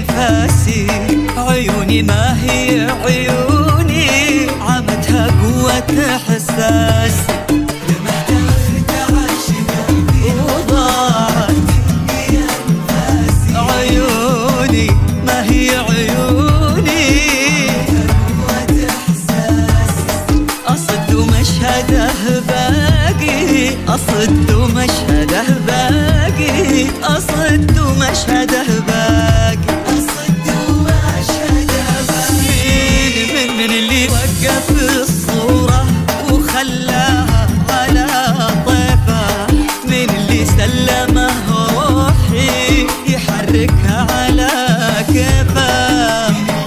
أنفاسي عيوني ما هي عيوني عمتها قوة إحساس لمحت ارتعش قلبي وضاعت مني أنفاسي عيوني ما هي عيوني قوة إحساس أصد ومشهده باقي أصد ومشهده باقي أصد ومشهده باقي أصد ومشهده باقي من اللي وقف الصورة وخلاها على طيفه من اللي سلمه روحي يحركها على كيفه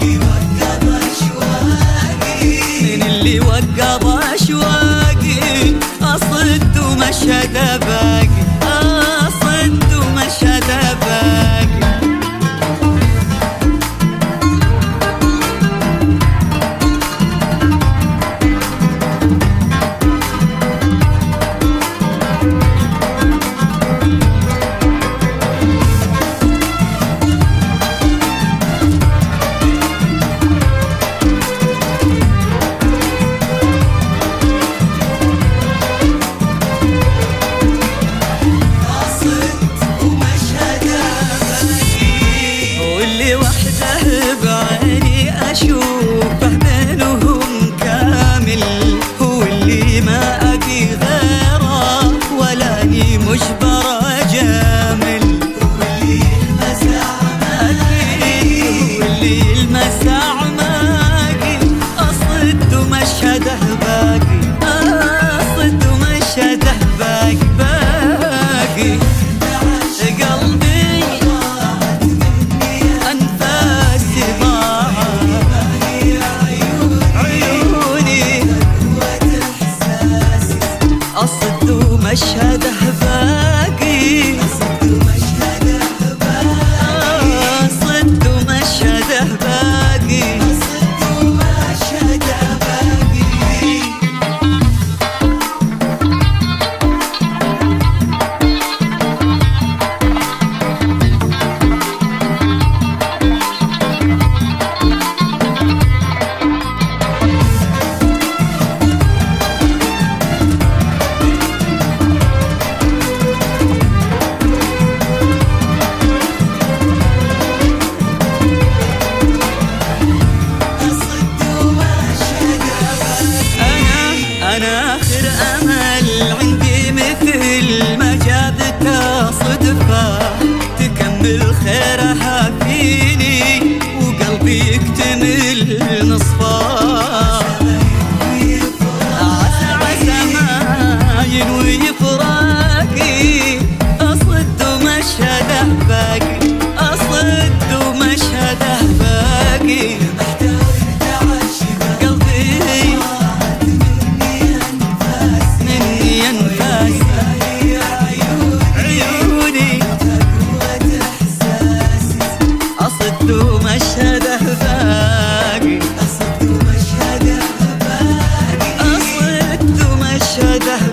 من اللي وقف أشواقي أصد ومشهده باقي أصد ومشهده باقي أشوفه بينهم كامل هو اللي ما أبي غيره ولاني مجبر أجامل هو اللي المساع ماقي هو اللي المساع ماقي أصد ومشهده باقي أصد ومشهده باقي باقي قلبي أنفاسي أصد ومشهده باقي أصد ومشهده باقي أصد ومشهده باقي أصد ومشهده باقي أنا آخر أمل عندي مثل ما جابتها صدفة تكمل خيرها فيني وقلبي يكتمل نصفه عسى ما ينوي فراقي أصد ومشهده باقي أصد ومشهده باقي أصد ومشهده باقي أصد ومشهده باقي أصد ومشهده